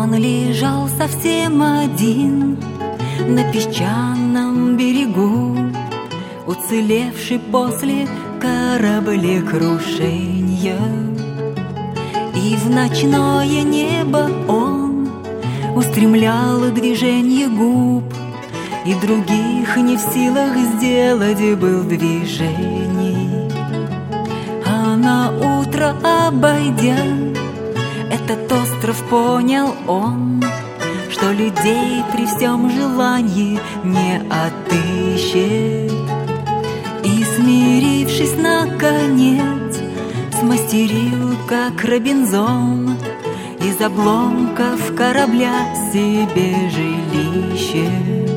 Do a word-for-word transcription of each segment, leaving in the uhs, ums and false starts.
Он лежал совсем один на песчаном берегу, уцелевший после кораблекрушения. И в ночное небо он устремлял движение губ, и других не в силах сделать был движений. А на утро, обойдя этот остров, понял он, что людей при всем желании не отыщет. И, смирившись, наконец, смастерил, как Робинзон, из обломков корабля себе жилище.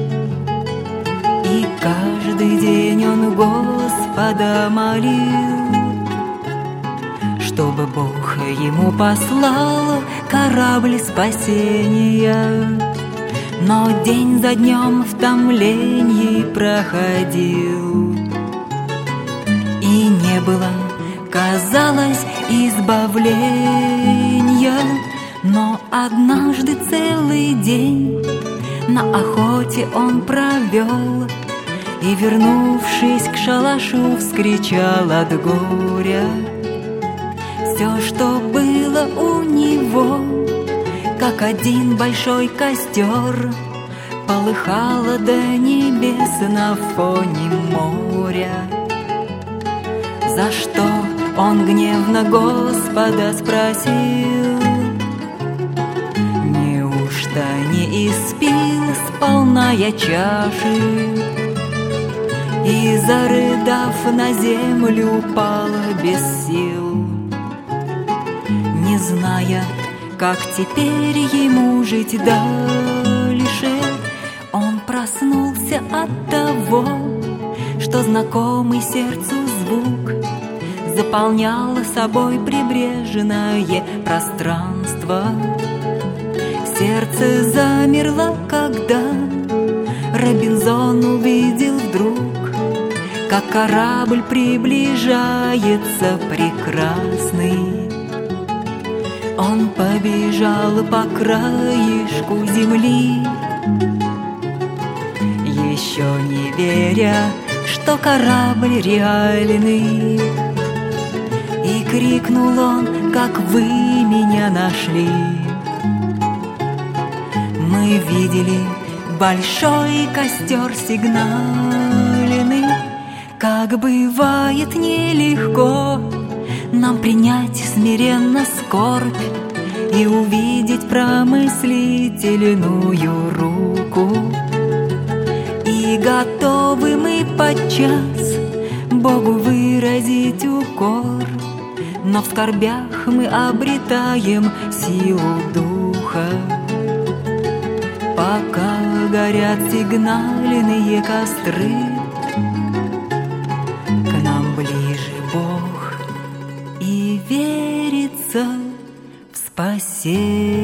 И каждый день он Господа молил, чтобы Бог ему послал корабль спасения. Но день за днем в томлении проходил, и не было, казалось, избавления. Но однажды целый день на охоте он провел, и, вернувшись к шалашу, вскричал от горя. Все, что было у него, как один большой костер, полыхало до небес на фоне моря. За что он гневно Господа спросил: неужто не испил сполна я чаши? И, зарыдав, на землю упал без сил, не зная, как теперь ему жить дальше. Он проснулся от того, что знакомый сердцу звук заполнял собой прибрежное пространство. Сердце замерло, когда Робинзон увидел вдруг, как корабль приближается прекрасный. Он побежал по краешку земли, еще не веря, что корабль реальный. И крикнул он: как вы меня нашли? Мы видели большой костер сигнальный. Как бывает нелегко нам принять смиренно скорбь и увидеть промыслительную руку. И готовы мы подчас Богу выразить укор, но в скорбях мы обретаем силу духа. Пока горят сигнальные костры, к нам ближе Бог, и верится в спасение.